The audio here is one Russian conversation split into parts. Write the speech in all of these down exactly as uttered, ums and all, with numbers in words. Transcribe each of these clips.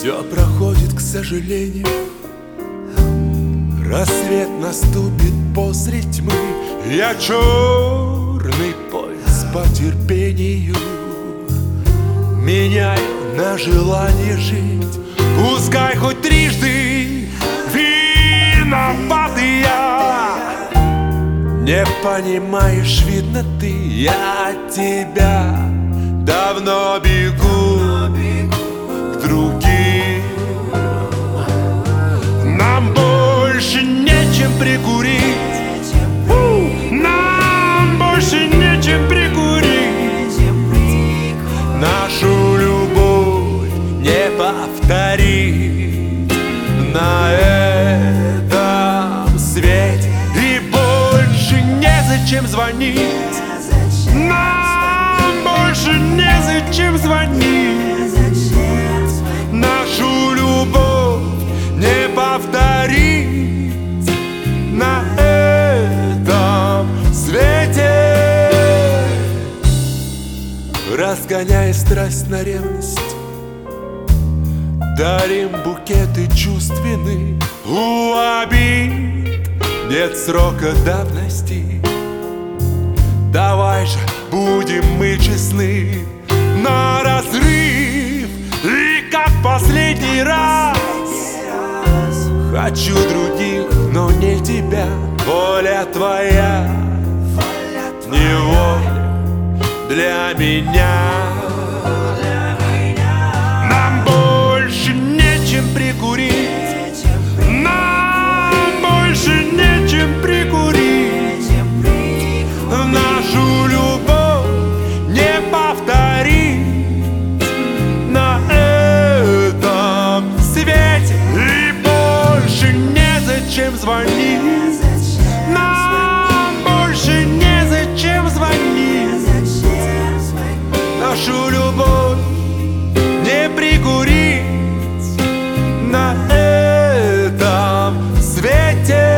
Все проходит, к сожалению. Рассвет наступит после тьмы. Я черный пояс по терпению меняю на желание жить. Пускай хоть трижды виноватый я. Не понимаешь, видно ты, я от тебя давно бегу к другим. Нам больше нечем прикурить, нам больше нечем прикурить. Нашу любовь не повторить на этом свете. И больше незачем звонить, нам больше незачем звонить. Нашу любовь не повторить на этом свете. Разгоняя страсть на ревность, дарим букеты чувств вины. У обид нет срока давности. Давай же будем мы честны на разрыв. И как последний раз хочу других, но не тебя. Воля твоя не воля для меня. Нам больше нечем прикурить, нам больше нечем прикурить. Нашу любовь не повторить на этом свете. И больше незачем звонить, нам больше незачем звонить. Нашу любовь не прикурить на этом свете.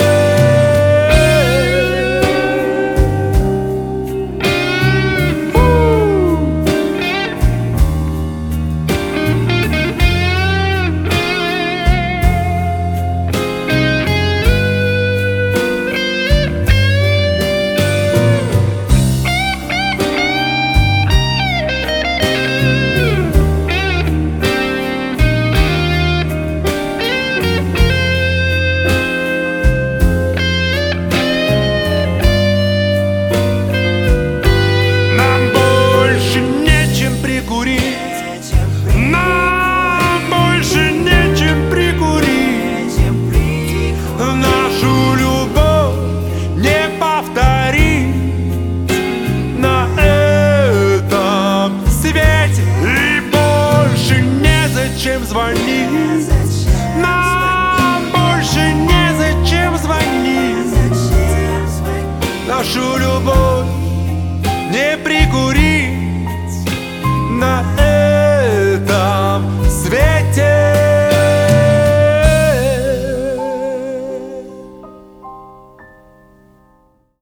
Чем звонить, нам больше незачем звонить. Нашу любовь не прикурить на